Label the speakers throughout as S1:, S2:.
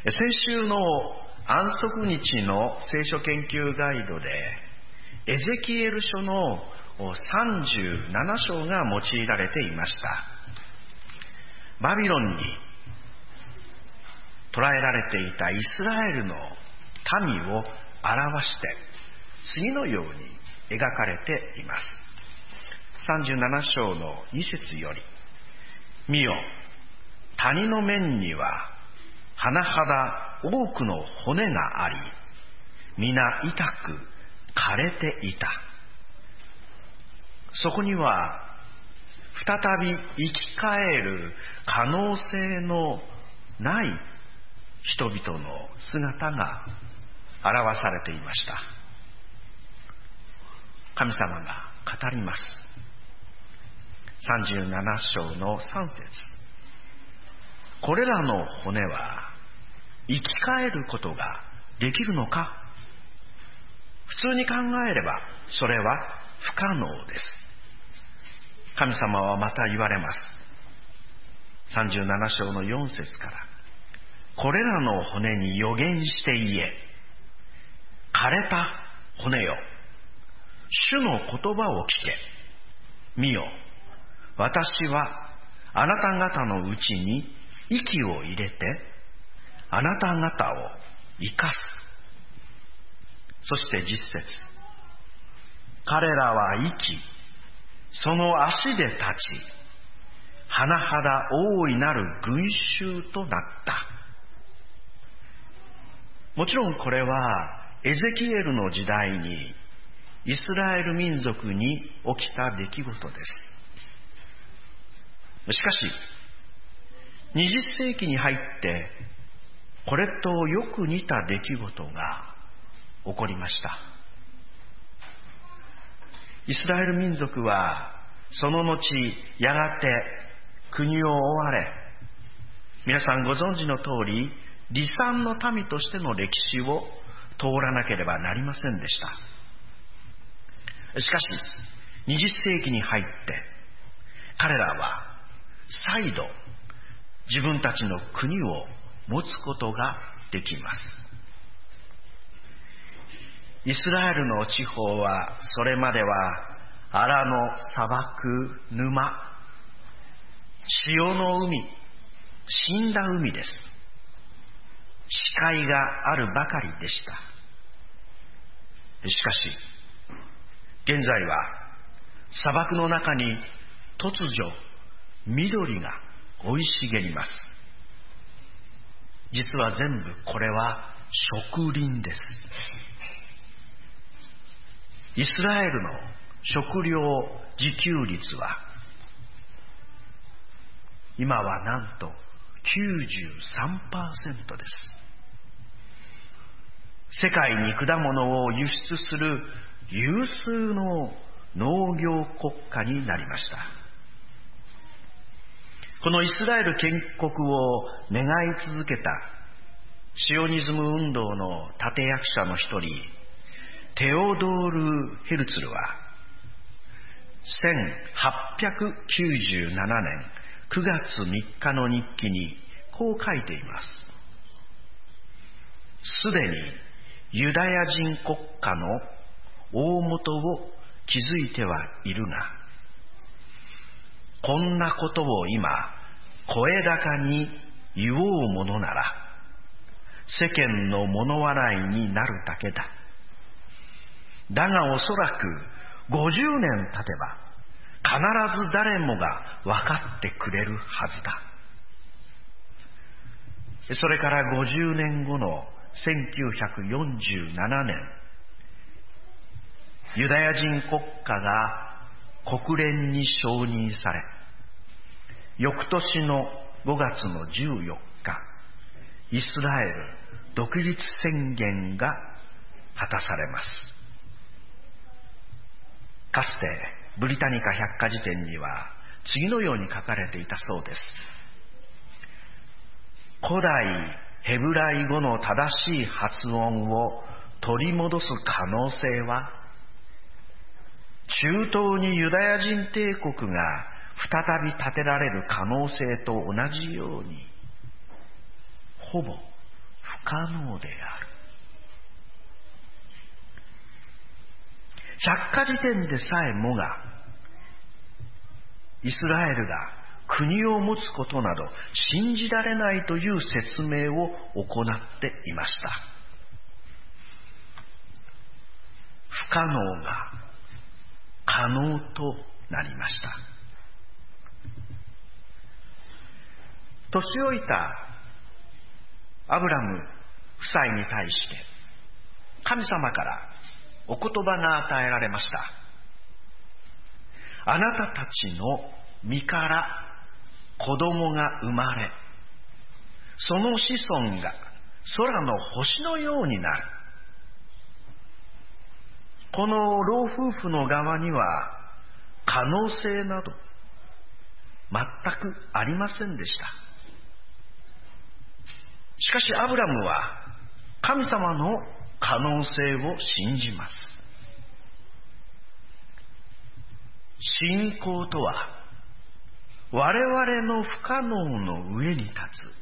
S1: 先週の安息日の聖書研究ガイドでエゼキエル書の37章が用いられていました。バビロンに捕らえられていたイスラエルの民を表して次のように描かれています。37章の2節より、見よ、谷の面には甚だ多くの骨があり、皆痛く枯れていた。そこには再び生き返る可能性のない人々の姿が表されていました。神様が語ります。37章の3節。これらの骨は生き返ることができるのか？普通に考えればそれは不可能です。神様はまた言われます。37章の4節から、これらの骨に予言して言え、枯れた骨よ、主の言葉を聞け。見よ、私はあなた方のうちに息を入れて、あなた方を生かす。そして10節。彼らは生き、その足で立ち、甚だ大いなる群衆となった。もちろんこれはエゼキエルの時代にイスラエル民族に起きた出来事です。しかし20世紀に入ってこれとよく似た出来事が起こりました。イスラエル民族はその後やがて国を追われ、皆さんご存知の通り離散の民としての歴史を通らなければなりませんでした。しかし20世紀に入って彼らは再度自分たちの国を持つことができます。イスラエルの地方はそれまでは荒野、砂漠、沼、潮の海、死んだ海です。死海があるばかりでした。しかし現在は砂漠の中に突如緑が生い茂ります。実は全部これは植林です。イスラエルの食料自給率は今はなんと 93% です。世界に果物を輸出する有数の農業国家になりました。このイスラエル建国を願い続けたシオニズム運動の立役者の一人、テオドール・ヘルツルは1897年9月3日の日記にこう書いています。すでにユダヤ人国家の大元を築いてはいるが、こんなことを今声高に言おうものなら世間の物笑いになるだけだ。だがおそらく50年経てば必ず誰もが分かってくれるはずだ。それから50年後の1947年、ユダヤ人国家が国連に承認され、翌年の5月の14日、イスラエル独立宣言が果たされます。かつてブリタニカ百科事典には次のように書かれていたそうです。古代ヘブライ語の正しい発音を取り戻す可能性は、中東にユダヤ人帝国が再び建てられる可能性と同じようにほぼ可能である。百科事典でさえもが、イスラエルが国を持つことなど信じられないという説明を行っていました。不可能が可能となりました。年老いたアブラム夫妻に対して神様からお言葉が与えられました。あなたたちの身から子供が生まれ、その子孫が空の星のようになる。この老夫婦の側には可能性など全くありませんでした。しかしアブラムは神様の可能性を信じます。信仰とは我々の不可能の上に立つ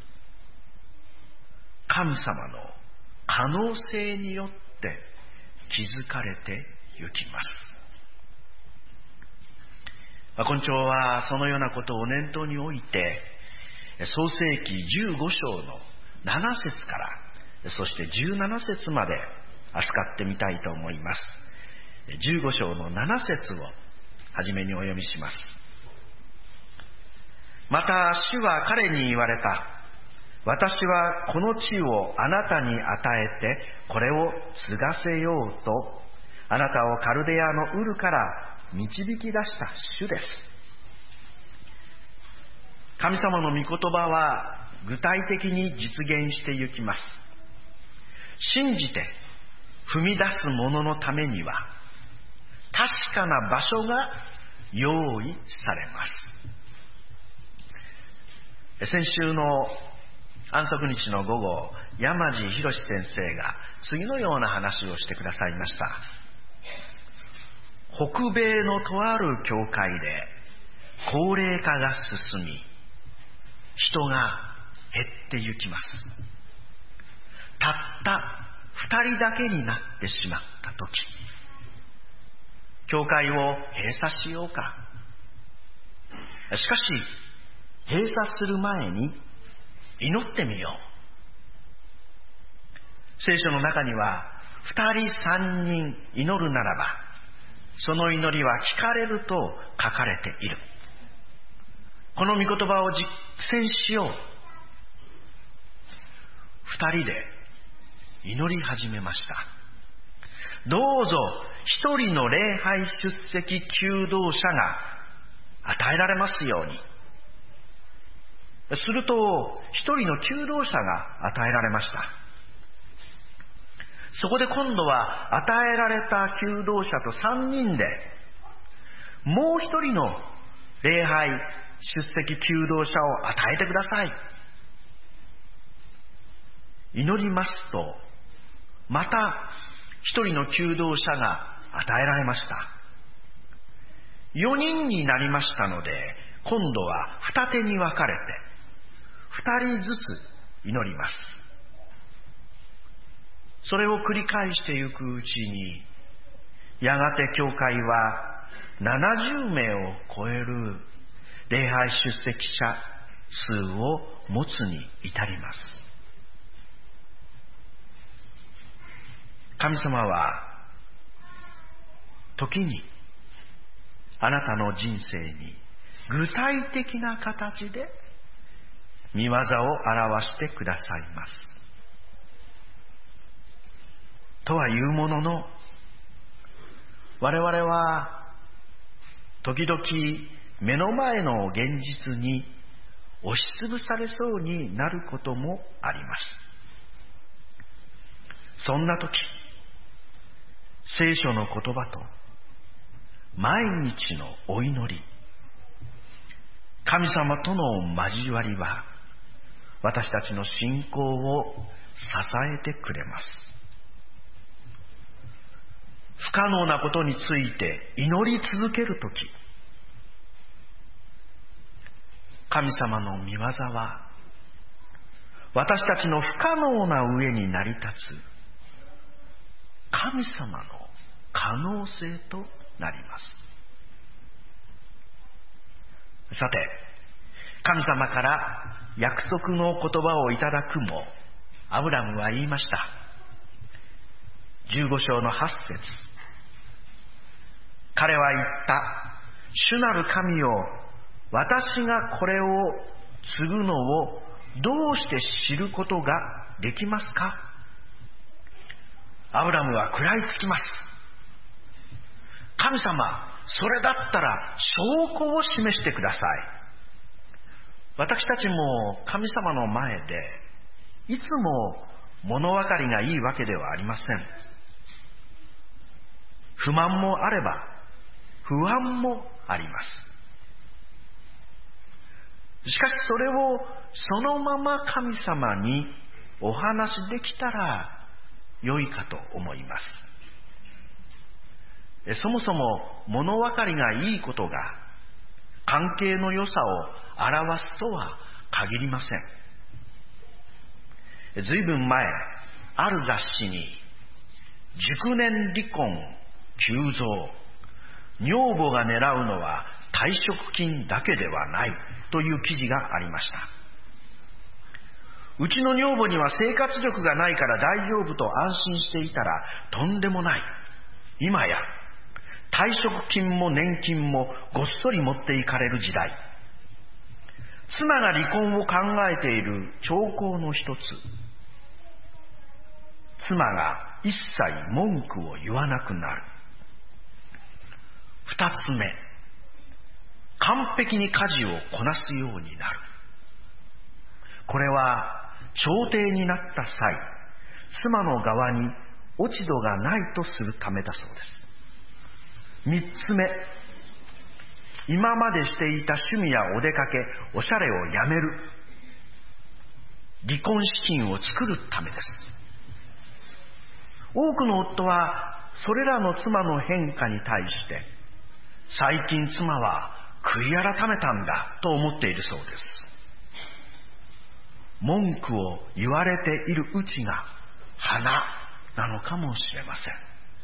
S1: 神様の可能性によって築かれてゆきます。今朝はそのようなことを念頭に置いて、創世記15章の7節から、そして17節まで扱ってみたいと思います。15章の7節をはじめにお読みします。また主は彼に言われた。私はこの地をあなたに与えて、これを継がせようと、あなたをカルデアのウルから導き出した主です。神様の御言葉は具体的に実現してゆきます。信じて踏み出す者のためには、確かな場所が用意されます。先週の安息日の午後、山地博先生が次のような話をしてくださいました。北米のとある教会で高齢化が進み、人が減ってゆきます。たった2人だけになってしまったとき、教会を閉鎖しようか。しかし閉鎖する前に祈ってみよう。聖書の中には2人3人祈るならばその祈りは聞かれると書かれている。この御言葉を実践しよう。2人で祈り始めました。どうぞ一人の礼拝出席求道者が与えられますように。すると一人の求道者が与えられました。そこで今度は与えられた求道者と3人でもう一人の礼拝出席求道者を与えてください。祈りますと、また一人の求道者が与えられました。4人になりましたので、今度は二手に分かれて2人ずつ祈ります。それを繰り返していくうちに、やがて教会は70名を超える礼拝出席者数を持つに至ります。神様は時にあなたの人生に具体的な形で御業を表してくださいます。とはいうものの、我々は時々目の前の現実に押しつぶされそうになることもあります。そんな時、聖書の言葉と毎日のお祈り、神様との交わりは私たちの信仰を支えてくれます。不可能なことについて祈り続けるとき、神様の御業は私たちの不可能な上に成り立つ神様の可能性となります。さて、神様から約束の言葉をいただくも、アブラムは言いました。15章の8節。彼は言った。主なる神よ、私がこれを継ぐのをどうして知ることができますか？アブラムは食らいつきます。神様、それだったら証拠を示してください。私たちも神様の前でいつも物分かりがいいわけではありません。不満もあれば不安もあります。しかしそれをそのまま神様にお話しできたら良いかと思います。そもそも物分かりがいいことが関係の良さを表すとは限りません。ずいぶん前、ある雑誌に熟年離婚急増、女房が狙うのは退職金だけではないという記事がありました。うちの女房には生活力がないから大丈夫と安心していたらとんでもない。今や退職金も年金もごっそり持っていかれる時代。妻が離婚を考えている兆候の一つ。妻が一切文句を言わなくなる。二つ目、完璧に家事をこなすようになる。これは調停になった際、妻の側に落ち度がないとするためだそうです。三つ目、今までしていた趣味やお出かけ、おしゃれをやめる。離婚資金を作るためです。多くの夫はそれらの妻の変化に対して、最近妻は悔い改めたんだと思っているそうです。文句を言われているうちが花なのかもしれません。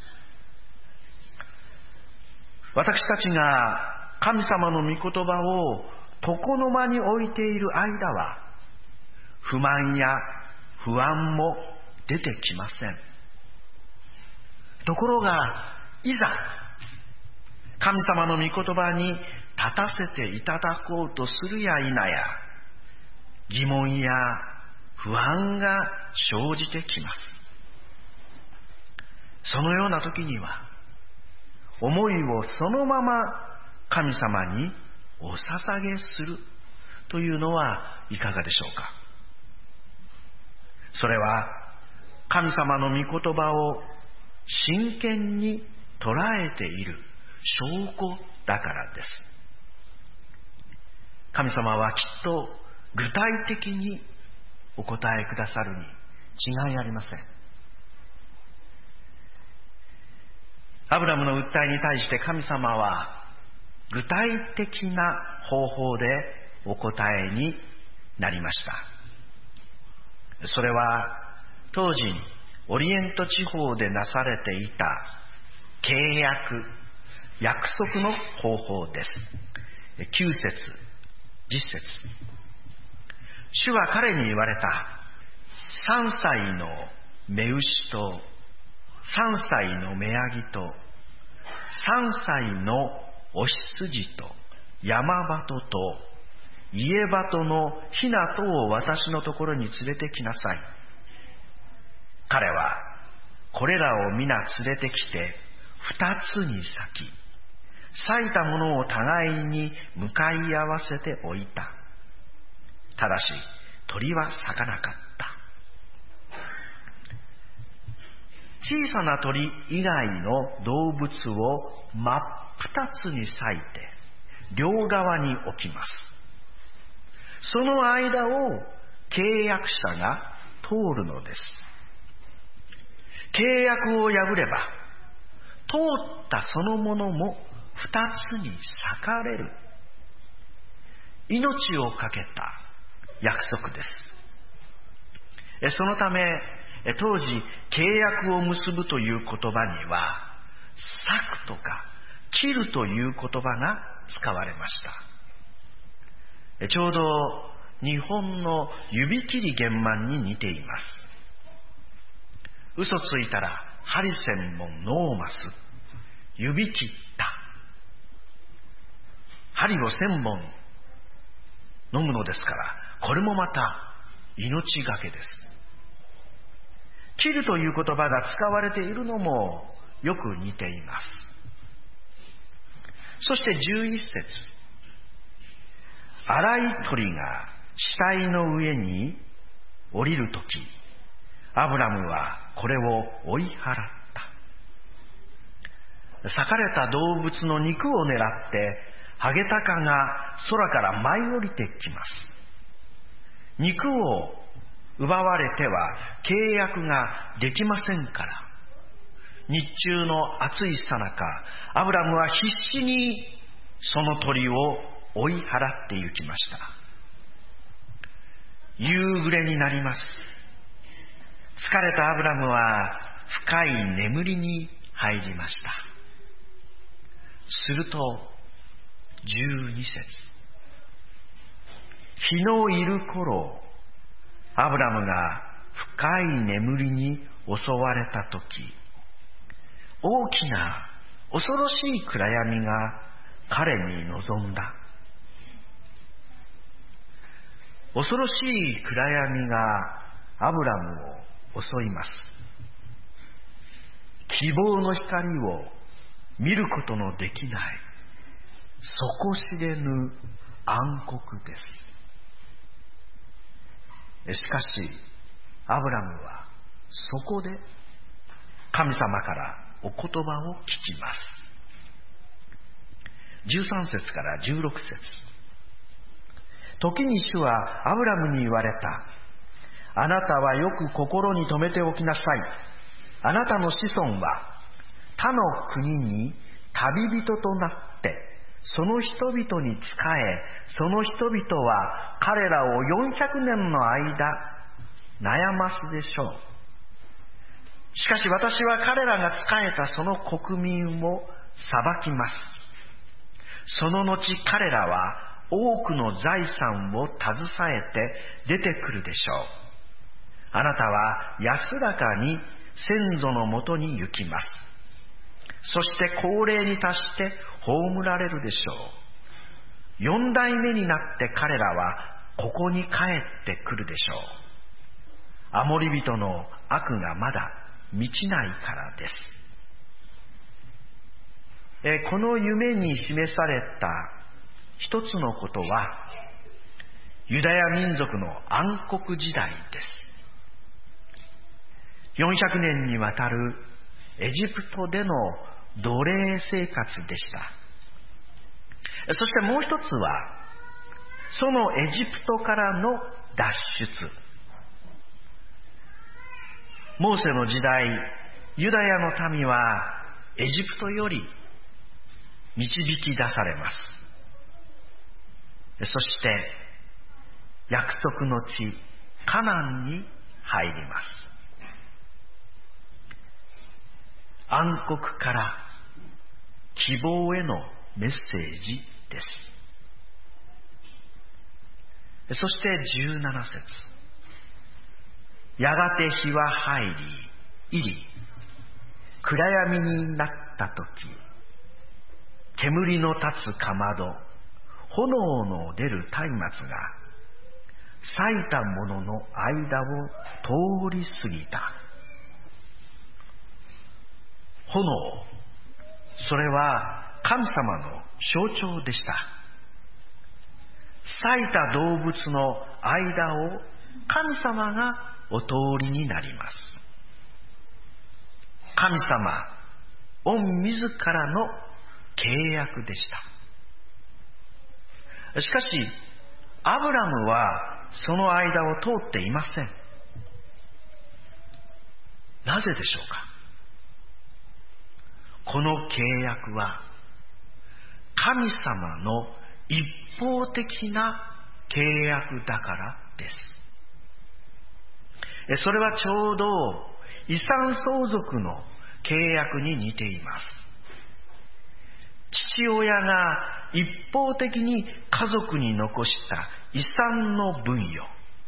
S1: 私たちが神様の御言葉を床の間に置いている間は、不満や不安も出てきません。ところが、いざ神様の御言葉に立たせていただこうとするや否や、疑問や不安が生じてきます。そのような時には、思いをそのまま神様にお捧げするというのはいかがでしょうか。それは神様の御言葉を真剣に捉えている証拠だからです。神様はきっと具体的にお答えくださるに違いありません。アブラムの訴えに対して神様は具体的な方法でお答えになりました。それは当時オリエント地方でなされていた契約、約束の方法です。9節、10節。主は彼に言われた。3歳の雌牛と3歳の雌ヤギと3歳のお羊と山鳩と家鳩のひなとを私のところに連れてきなさい。彼はこれらを皆連れてきて2つに裂き、裂いたものを互いに向かい合わせておいた。ただし鳥は裂かなかった。小さな鳥以外の動物を真っ二つに裂いて両側に置きます。その間を契約者が通るのです。契約を破れば通ったそのものも二つに裂かれる。命をかけた約束です。 そのため、当時、契約を結ぶという言葉には、裂くとか切るという言葉が使われました。ちょうど日本の指切り玄満に似ています。嘘ついたら針千本ノーマス、指切った。針を千本飲むのですから、これもまた命がけです。切るという言葉が使われているのもよく似ています。そして11節、荒い鳥が死体の上に降りるとき、アブラムはこれを追い払った。裂かれた動物の肉を狙ってハゲタカが空から舞い降りてきます。肉を奪われては契約ができませんから、日中の暑いさなか、アブラムは必死にその鳥を追い払って行きました。夕暮れになります。疲れたアブラムは深い眠りに入りました。すると12節、日のいる頃、アブラムが深い眠りに襲われたとき、大きな恐ろしい暗闇が彼に臨んだ。恐ろしい暗闇がアブラムを襲います。希望の光を見ることのできない底知れぬ暗黒です。しかしアブラムはそこで神様からお言葉を聞きます。13節から16節、時に主はアブラムに言われた。あなたはよく心に留めておきなさい。あなたの子孫は他の国に旅人となってその人々に仕え、その人々は彼らを400年の間悩ますでしょう。しかし私は彼らが仕えたその国民を裁きます。その後彼らは多くの財産を携えて出てくるでしょう。あなたは安らかに先祖のもとに行きます。そして高齢に達して葬られるでしょう。4代目になって彼らはここに帰ってくるでしょう。アモリ人の悪がまだ満ちないからです。この夢に示された一つのことは、ユダヤ民族の暗黒時代です。400年にわたるエジプトでの奴隷生活でした。そしてもう一つは、そのエジプトからの脱出。モーセの時代、ユダヤの民はエジプトより導き出されます。そして約束の地カナンに入ります。暗黒から希望へのメッセージです。そして17節、やがて日は入り暗闇になったとき、煙の立つかまど、炎の出る松明が咲いたものの間を通り過ぎた。炎、それは神様の象徴でした。咲いた動物の間を神様がお通りになります。神様、御自らの契約でした。しかし、アブラムはその間を通っていません。なぜでしょうか。この契約は、神様の一方的な契約だからです。 それはちょうど遺産相続の契約に似ています。父親が一方的に家族に残した遺産の分与。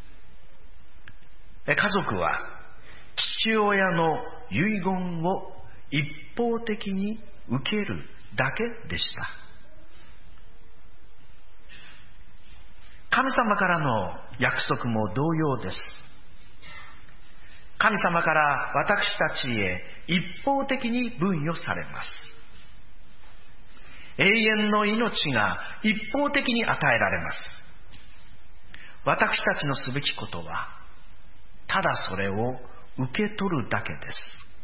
S1: 家族は父親の遺言を一方的に受けるだけでした。神様からの約束も同様です。神様から私たちへ一方的に分与されます。永遠の命が一方的に与えられます。私たちのすべきことは、ただそれを受け取るだけです。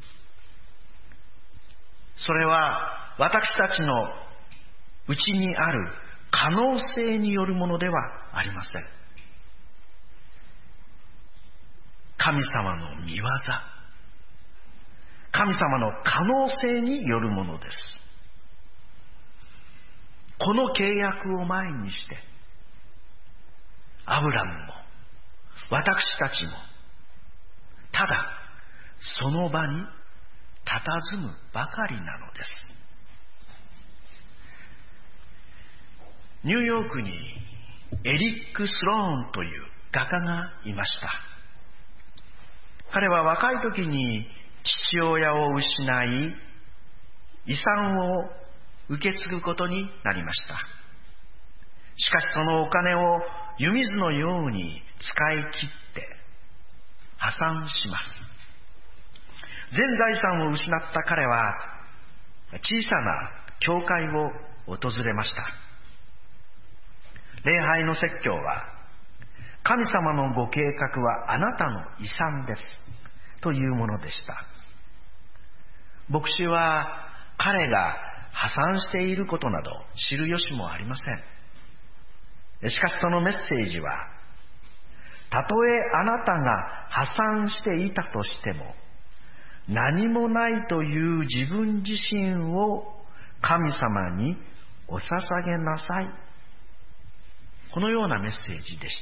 S1: それは私たちのうちにある可能性によるものではありません。神様の御業、神様の可能性によるものです。この契約を前にして、アブラムも私たちもただその場に佇むばかりなのです。ニューヨークにエリック・スローンという画家がいました。彼は若い時に父親を失い、遺産を受け継ぐことになりました。しかしそのお金を湯水のように使い切って破産します。全財産を失った彼は小さな教会を訪れました。礼拝の説教は、神様のご計画はあなたの遺産ですというものでした。牧師は彼が破産していることなど知る由もありません。しかしそのメッセージは、たとえあなたが破産していたとしても、何もないという自分自身を神様にお捧げなさい。このようなメッセージでした。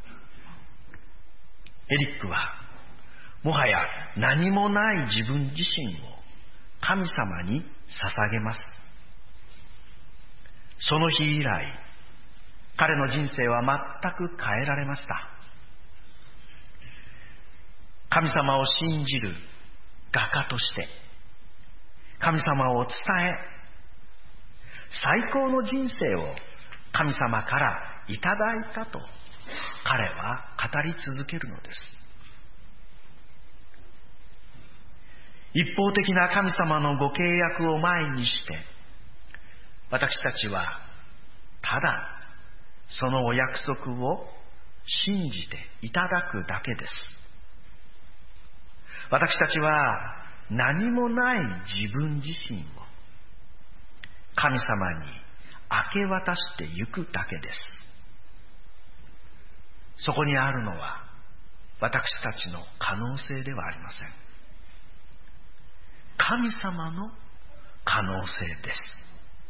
S1: エリックはもはや何もない自分自身を神様に捧げます。その日以来、彼の人生は全く変えられました。神様を信じる画家として、神様を伝え、最高の人生を神様からいただいたと彼は語り続けるのです。一方的な神様のご契約を前にして、私たちはただそのお約束を信じていただくだけです。私たちは何もない自分自身を神様に明け渡してゆくだけです。そこにあるのは私たちの可能性ではありません。神様の可能性です。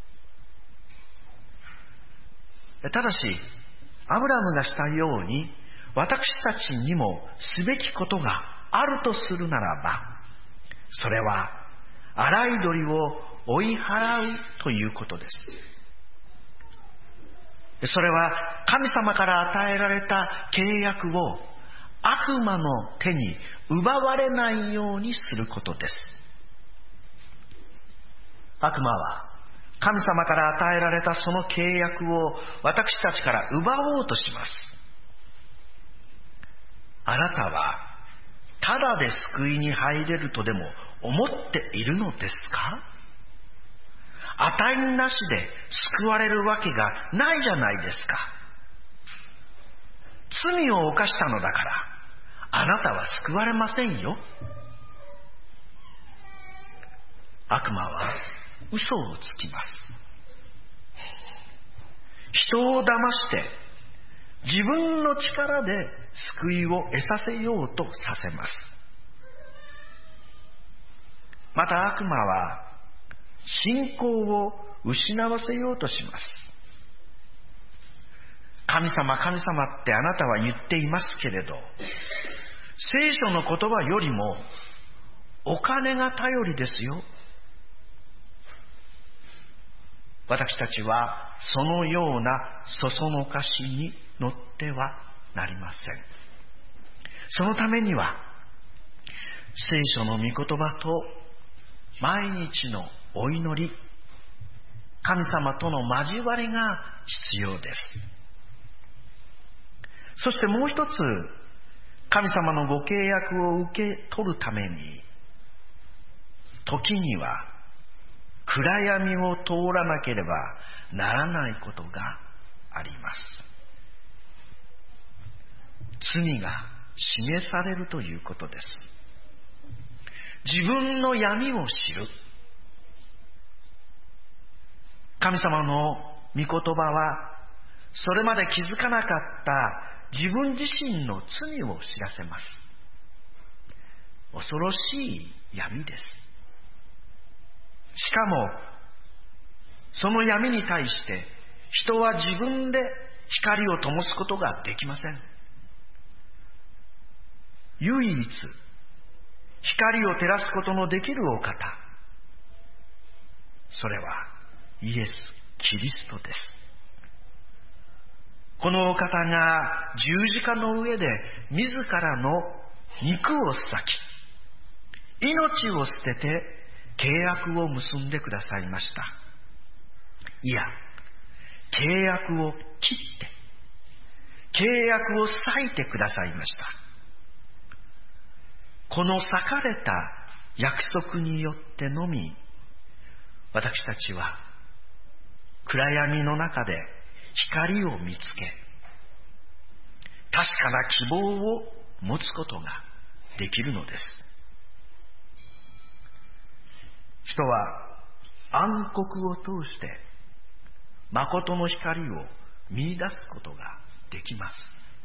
S1: ただし、アブラムがしたように、私たちにもすべきことがあるとするならば、それは荒い鳥を追い払うということです。それは神様から与えられた契約を悪魔の手に奪われないようにすることです。悪魔は神様から与えられたその契約を私たちから奪おうとします。あなたはただで救いに入れるとでも思っているのですか？値なしで救われるわけがないじゃないですか。罪を犯したのだからあなたは救われませんよ。悪魔は嘘をつきます。人を騙して自分の力で救いを得させようとさせます。また悪魔は信仰を失わせようとします。神様、神様ってあなたは言っていますけれど、 聖書の言葉よりもお金が頼りですよ。私たちはそのようなそそのかしに乗ってはなりません。そのためには聖書の御言葉と毎日のお祈り、神様との交わりが必要です。そしてもう一つ、神様のご契約を受け取るために、時には暗闇を通らなければならないことがあります。罪が示されるということです。自分の闇を知る。神様の御言葉は、それまで気づかなかった自分自身の罪を知らせます。恐ろしい闇です。しかも、その闇に対して人は自分で光を灯すことができません。唯一、光を照らすことのできるお方、それはイエス・キリストです。このお方が十字架の上で自らの肉を裂き、命を捨てて契約を結んでくださいました。いや、契約を切って、契約を裂いてくださいました。この裂かれた約束によってのみ、私たちは暗闇の中で光を見つけ、確かな希望を持つことができるのです。人は暗黒を通して誠の光を見出すことができます。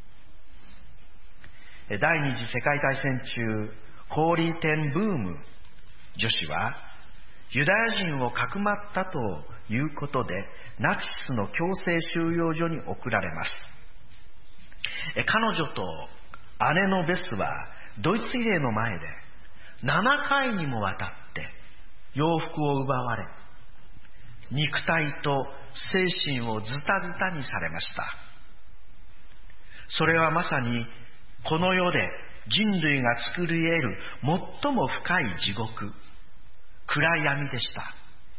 S1: 第二次世界大戦中、ホーリーテンブーム女子はユダヤ人をかくまったということでナチスの強制収容所に送られます。彼女と姉のベスはドイツ兵の前で7回にもわたって洋服を奪われ、肉体と精神をズタズタにされました。それはまさにこの世で人類が作り得る最も深い地獄、暗闇でした。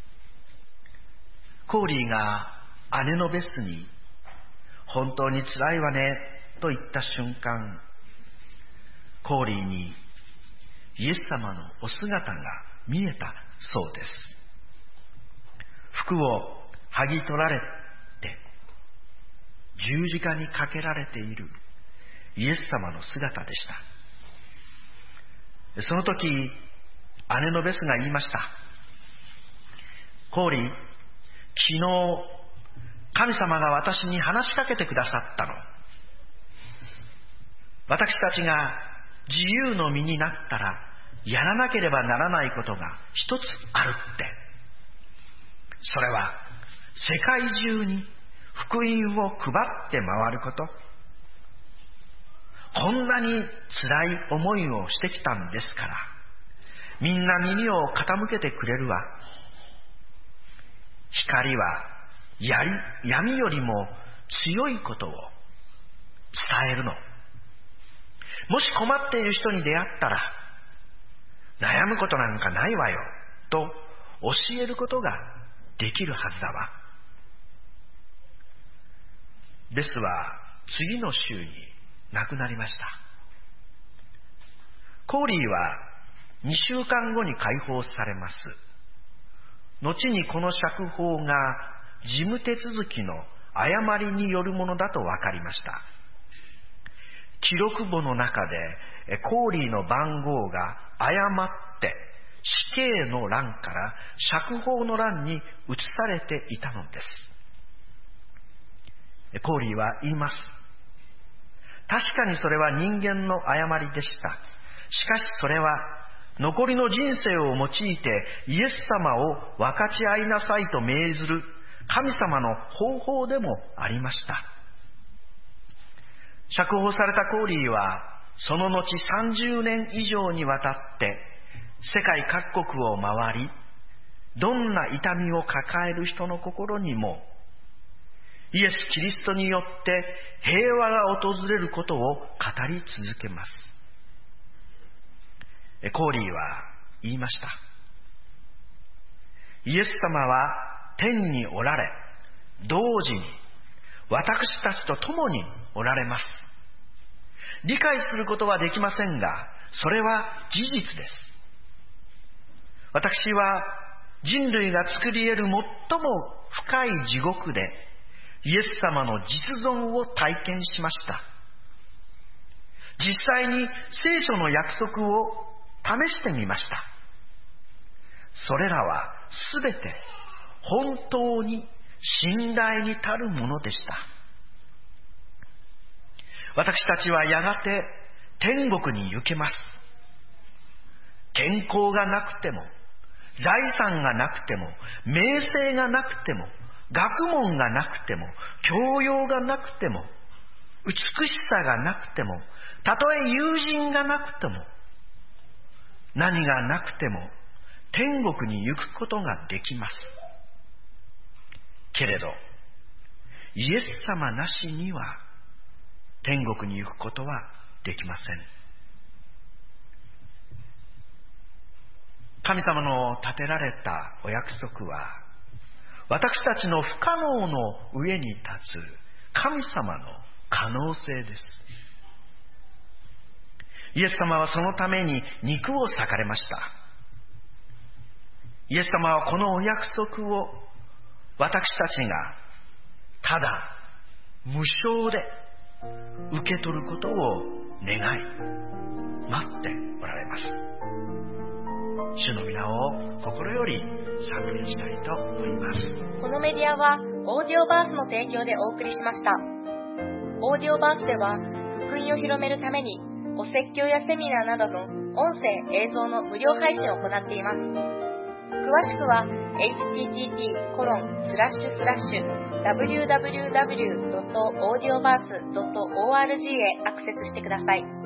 S1: コーリーが姉のベスに、本当につらいわねと言った瞬間、コーリーにイエス様のお姿が見えたそうです。服を剥ぎ取られて十字架にかけられているイエス様の姿でした。その時、姉のベスが言いました。コーリー、昨日神様が私に話しかけてくださったの。私たちが自由の身になったらやらなければならないことが一つあるって。それは世界中に福音を配って回ること。こんなに辛い思いをしてきたんですから、みんな耳を傾けてくれるわ。光は闇よりも強いことを伝えるの。もし困っている人に出会ったら、悩むことなんかないわよと教えることができるはずだわ。ベスは次の週に亡くなりました。コーリーは2週間後に解放されます。後にこの釈放が事務手続きの誤りによるものだと分かりました。記録簿の中でコーリーの番号が誤って死刑の欄から釈放の欄に移されていたのです。コーリーは言います。確かにそれは人間の誤りでした。しかしそれは残りの人生を用いてイエス様を分かち合いなさいと命ずる神様の方法でもありました。釈放されたコーリーはその後30年以上にわたって世界各国を回り、どんな痛みを抱える人の心にもイエス・キリストによって平和が訪れることを語り続けます。コーリーは言いました。イエス様は天におられ、同時に私たちと共におられます。理解することはできませんが、それは事実です。私は人類が作り得る最も深い地獄でイエス様の実存を体験しました。実際に聖書の約束を試してみました。それらはすべて本当に信頼に足るものでした。私たちはやがて天国に行けます。健康がなくても、財産がなくても、名声がなくても、学問がなくても、教養がなくても、美しさがなくても、たとえ友人がなくても、何がなくても天国に行くことができます。けれどイエス様なしには天国に行くことはできません。神様の立てられたお約束は、私たちの不可能の上に立つ神様の可能性です。イエス様はそのために肉を裂かれました。イエス様はこのお約束を私たちがただ無償で受け取ることを願い待っておられます。主の皆を心より賛美したいと思います。
S2: このメディアはオーディオバースの提供でお送りしました。オーディオバースでは福音を広めるためにお説教やセミナーなどの音声・映像の無料配信を行っています。詳しくは http://www.audioverse.org へアクセスしてください。